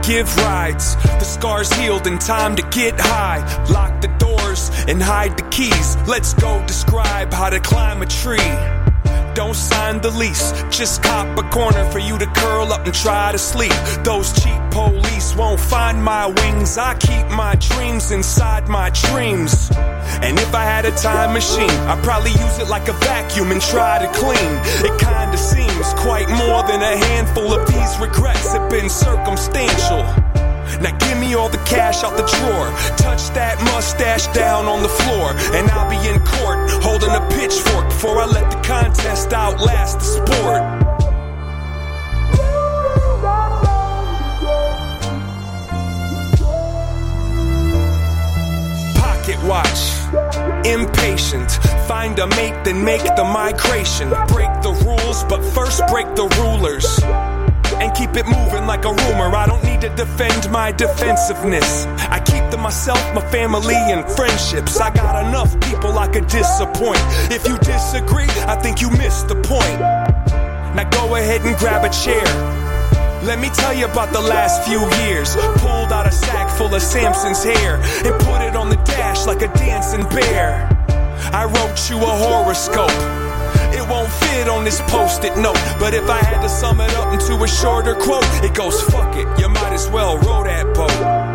give rides. The scars healed in time to get high. Lock the doors and hide the keys. Let's go describe how to climb a tree. Don't sign the lease, just cop a corner for you to curl up and try to sleep. Those cheap police won't find my wings. I keep my dreams inside my dreams. And if I had a time machine, I'd probably use it like a vacuum and try to clean. It kinda seems quite more than a handful of these regrets have been circumstantial. Now give me all the cash out the drawer. Touch that mustache down on the floor, and I'll be in court holding a pitchfork before I let the contest outlast the sport. Pocket watch, impatient. Find a mate, then make the migration. Break the rules, but first break the rulers. And keep it moving like a rumor. I don't need to defend my defensiveness. I keep to myself, my family, and friendships. I got enough people I could disappoint. If you disagree, I think you missed the point. Now go ahead and grab a chair. Let me tell you about the last few years. Pulled out a sack full of Samson's hair and put it on the dash like a dancing bear. I wrote you a horoscope. It won't fit on this post-it note, but if I had to sum it up into a shorter quote, it goes, fuck it, you might as well row that boat.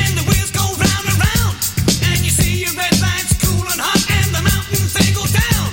Cool and hot and the mountains they go down.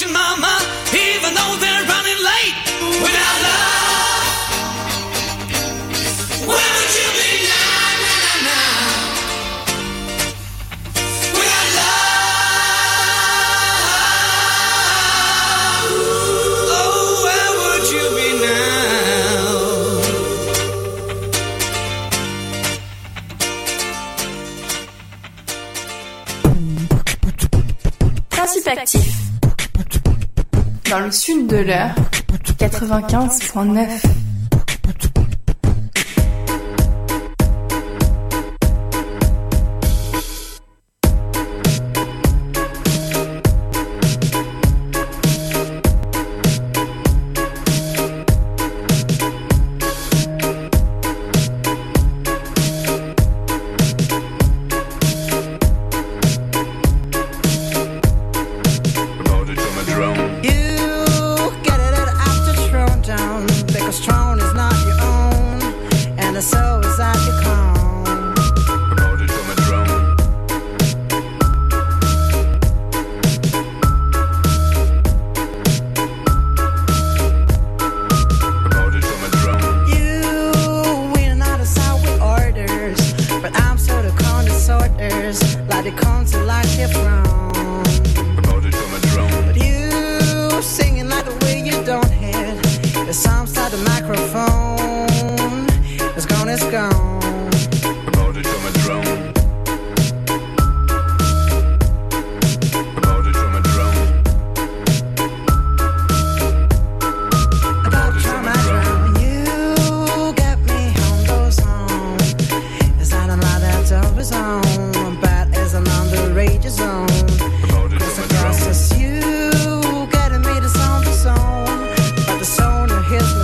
your mama, even though they're running late. Without love, where would you be now, now, now? Without love, oh, where would you be now? Principe actif. Dans le sud de l'heure, 95.9. His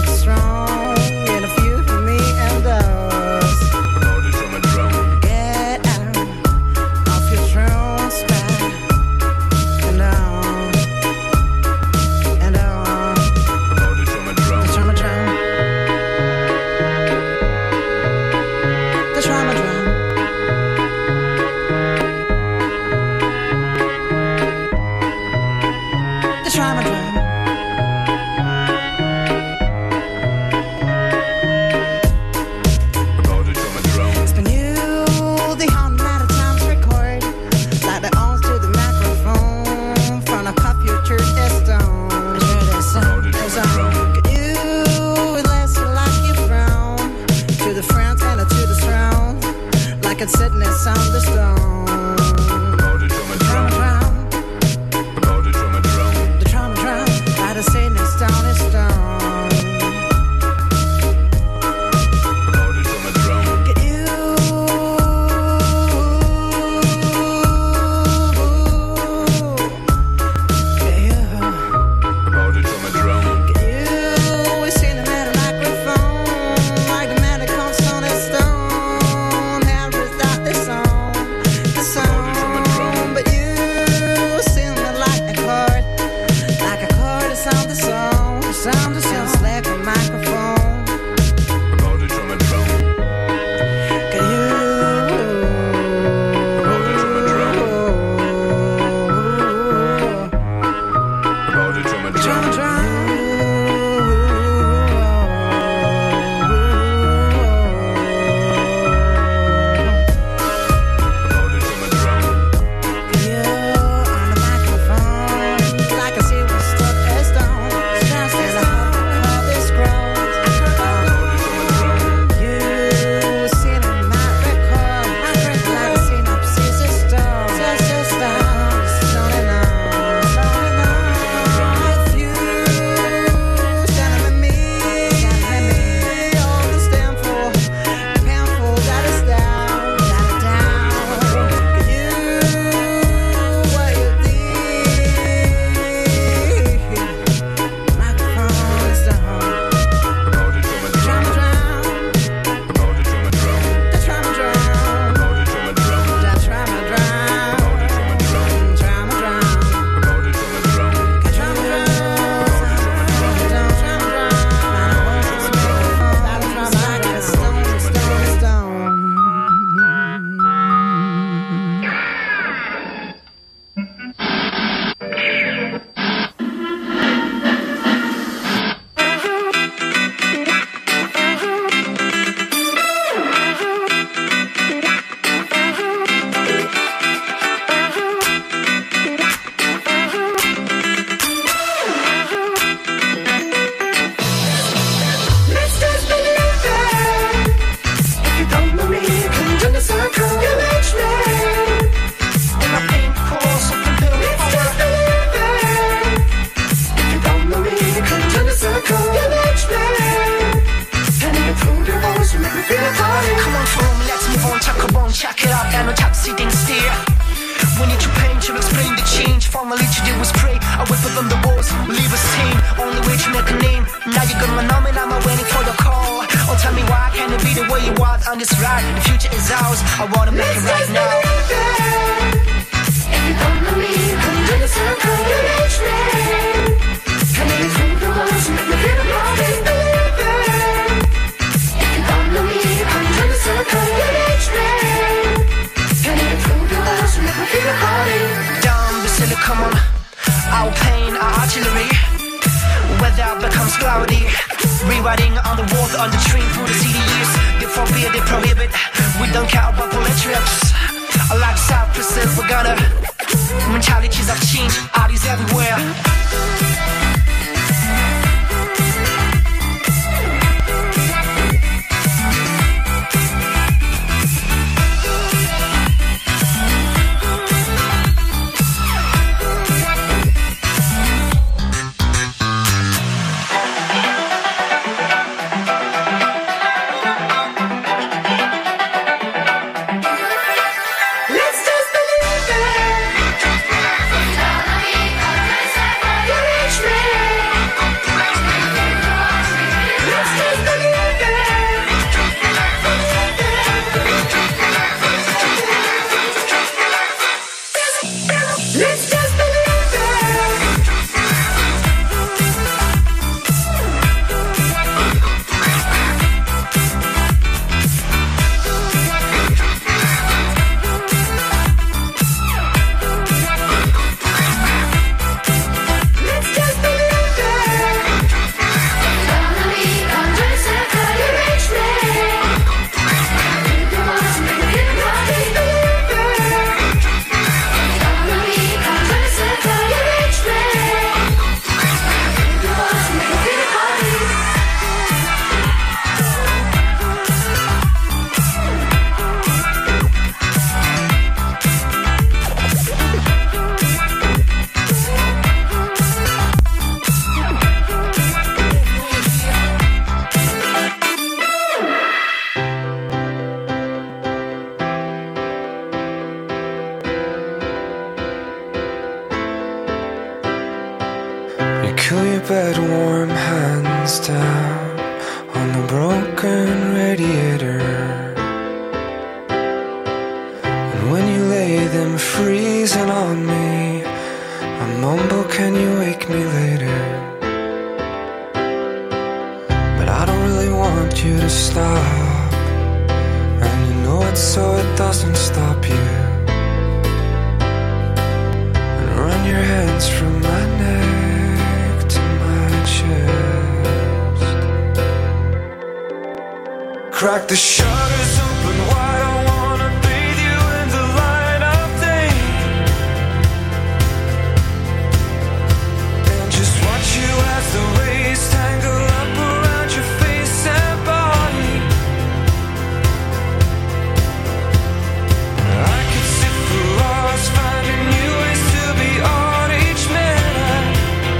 top sitting still. We need to paint to explain the change. Finally to do is pray. I whip up on the walls, leave a stain. Only way to make a name. Now you got my number, I'm waiting for your call. Oh, tell me why can't it be the way you want on this ride? The future is ours, I wanna make it right now. If you don't know me, come to the circle, you reach me. Can you through the walls, make me feel the party? If you don't know me, come to the circle, you reach me. Can you through the walls, make me feel the party? Down, Basilica, come on. Our pain, our artillery. Weather becomes cloudy. Rewriting on the walls, on the train through the city years. They forbid, they prohibit. We don't care about bullet trips. Like South Pacific, we're gonna. Mentalities have changed, ideas everywhere. Cool your bed warm, hands down on the broken radiator. And when you lay them freezing on me, I mumble, can you wake me later? But I don't really want you to stop, and you know it so it doesn't stop you. And run your hands from my neck to my chest. Crack the shutters open wide, I wanna bathe you in the light of day. And just watch you as the rays tangle up around your face and body. I could sit for hours finding new ways to be on each minute.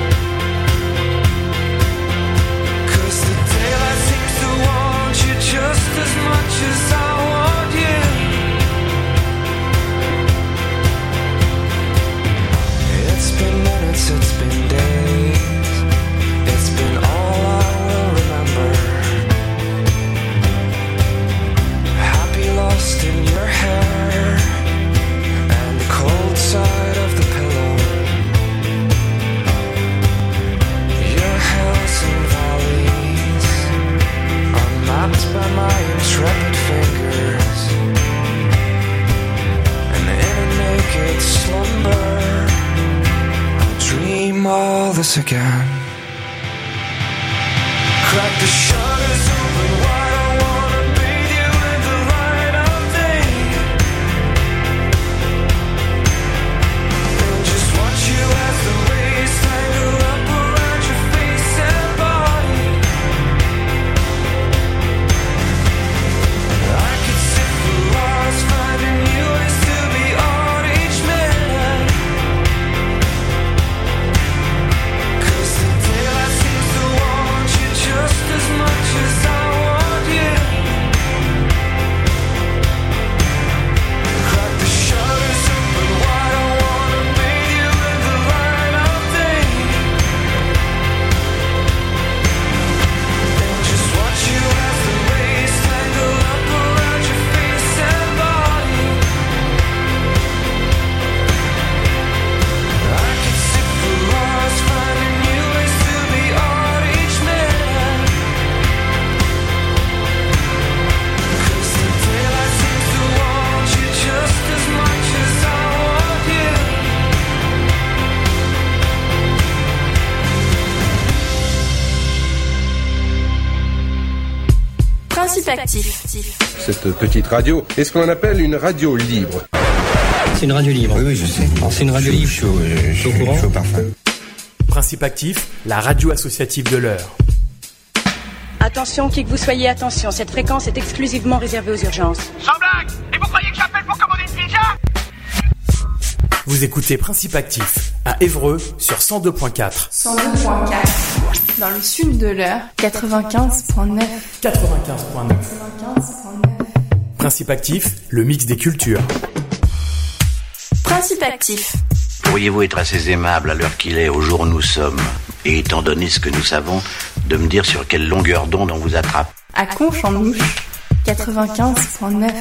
'Cause the daylight seems to want you just as much as I want you. It's been minutes, it's been days, it's been all I will remember. Happy lost in your hair and the cold side of the pillow. Your hills and valleys unmapped by my intrepid fingers. And in a naked slumber, I'll dream all this again. Crack the shutters open wide, I wanna bathe you in the light of day. And just watch you as the rays tangle up around your face and body. I could sit for hours finding new ways to be on each minute. 'Cause the Principe actif. Cette petite radio est ce qu'on appelle une radio libre. C'est une radio libre. Oui, je sais. C'est une radio libre. Je suis au courant. Parfait. Principe actif, la radio associative de l'heure. Attention, qui que vous soyez, attention, cette fréquence est exclusivement réservée aux urgences. Sans blague! Et vous croyez que j'appelle pour commander une pizza? Vous écoutez Principe actif à Évreux sur 102.4. 102.4. Dans le sud de l'heure, 95.9. 95.9. Principe actif, le mix des cultures. Principe actif. Pourriez-vous être assez aimable à l'heure qu'il est, au jour où nous sommes, et étant donné ce que nous savons, de me dire sur quelle longueur d'onde on vous attrape? À Conche-en-Ouche, 95.9.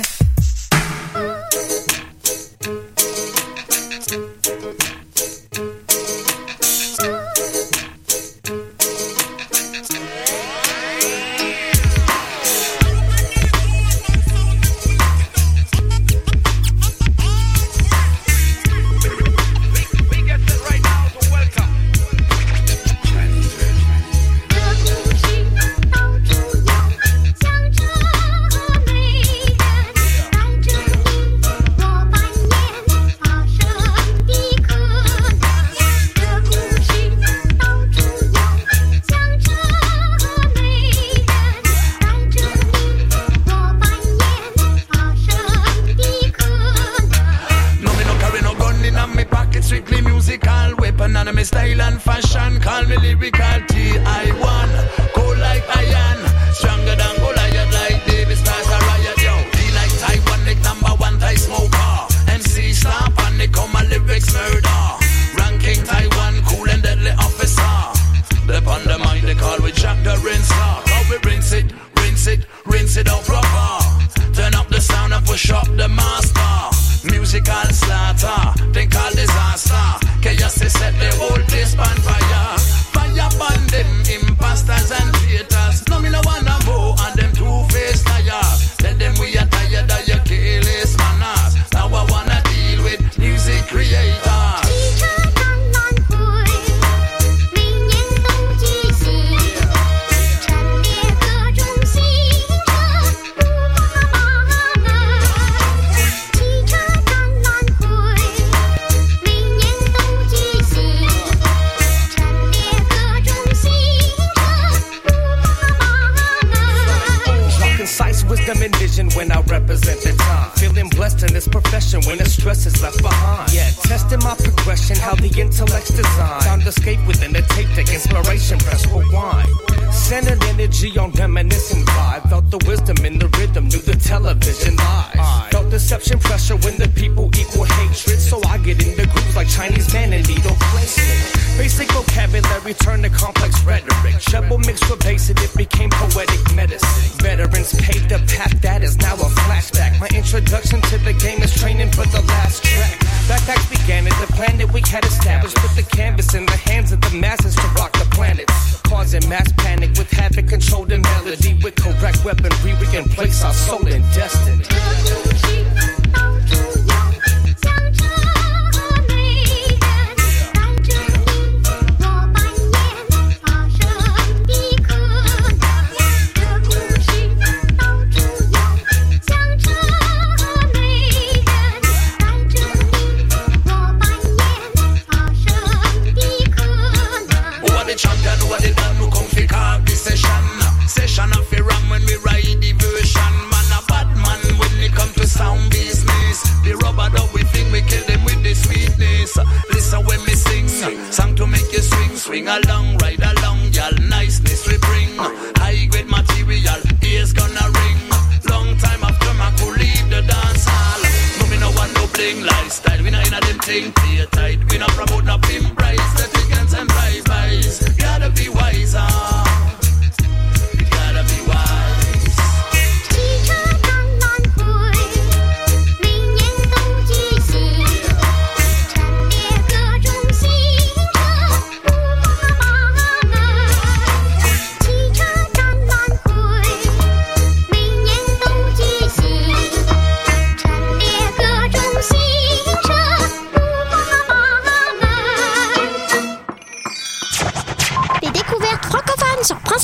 sur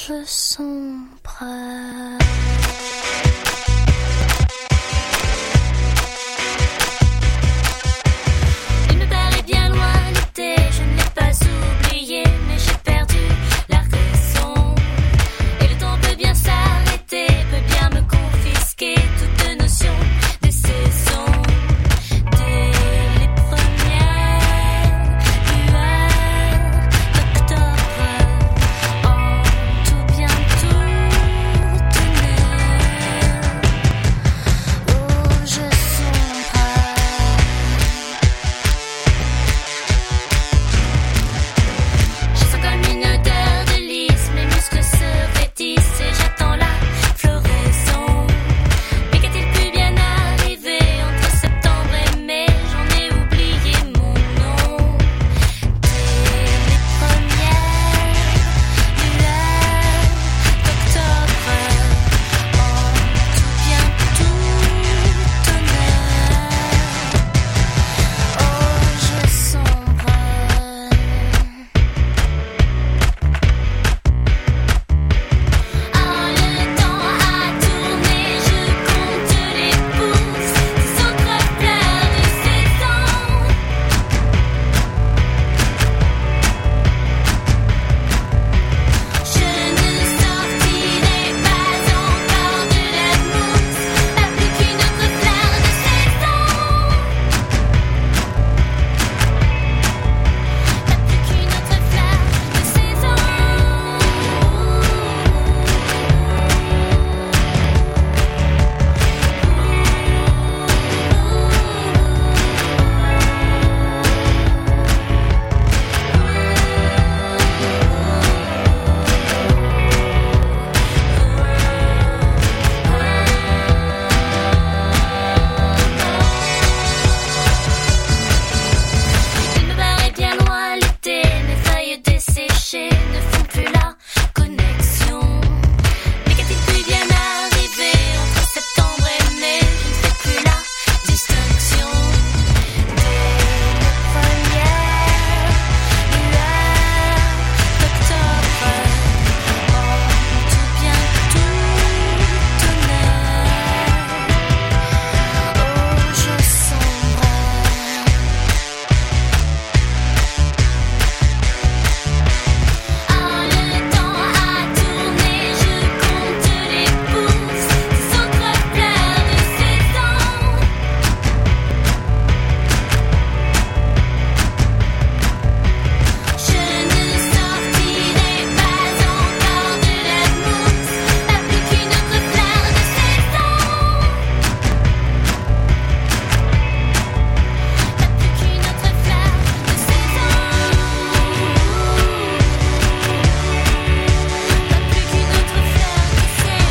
je sombre. Il me paraît bien loin l'été, je ne l'ai pas oublié, mais j'ai perdu la raison. Et le temps peut bien s'arrêter, peut bien me confisquer toute notion des saisons. Dès les premières lueurs d'octobre, en tout bien tout tenait. Oh, je sombre. Je sens comme une odeur de lys, mes muscles se vêtissent et j'attends la floraison. Mais qu'est-il pu bien arriver entre septembre et mai? J'en ai oublié mon nom. Dès les premières lueurs d'octobre, en tout bien tout tenait. Oh, je sombre. Ah, le temps a tourné, je compte les pouces, ces autres fleurs de saison. Je ne sortirai pas encore de la mousse, pas plus qu'une autre fleur de saison. Pas plus qu'une autre fleur de saison. Il me paraît bien loin l'été, mes feuilles desséchées ne font plus la connexion. Mais qu'est-il pu bien arriver entre septembre et mai? Je ne fais plus la distinction. Dès les premières lueurs d'octobre, en tout bien tout tenait. Oh, je sombre. Ah, le temps a tourné, je compte les pouces, ces autres fleurs de saison. Je ne sortirai pas encore de la mousse, pas plus qu'une autre fleur de saison. Pas plus qu'une autre fleur de saison. Pas plus qu'une autre fleur de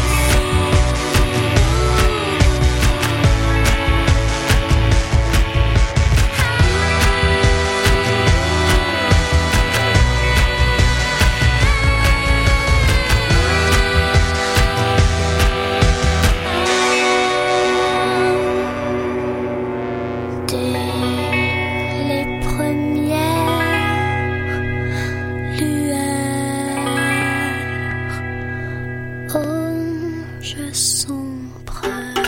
Dès les premières lueurs, oh, je sombre.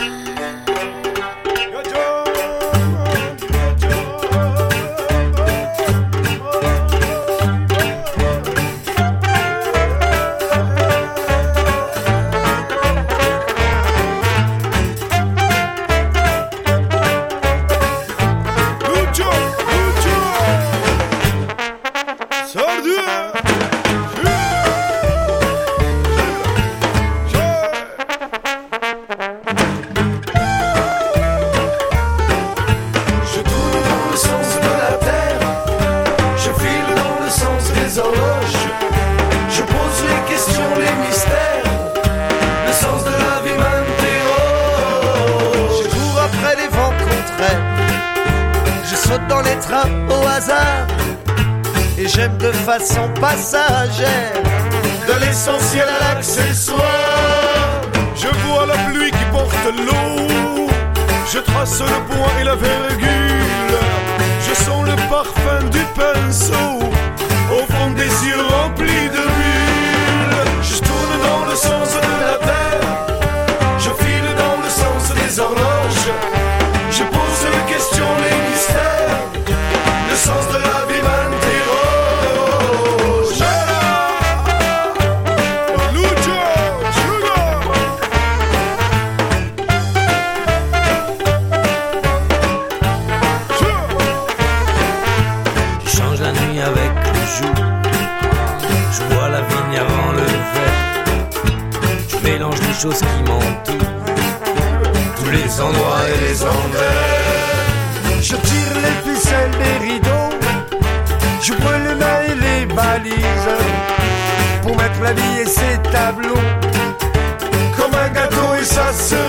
Je tourne dans le sens de la terre, je file dans le sens des horloges, je pose les questions, les mystères, le sens de la vie m'interroge. Je cours après les vents contraires, je saute dans les trains au hasard, et j'aime de façon passagère, de l'essentiel à l'accessoire. Je vois la pluie qui porte l'eau, je trace le point et la virgule, je sens le parfum du pinceau au fond des yeux remplis de bulles. Je tourne choses qui mentent. Tous les endroits et les envers. Je tire les ficelles des rideaux, j'ouvre les mains et les valises, pour mettre la vie et ses tableaux comme un gâteau et sa cerise.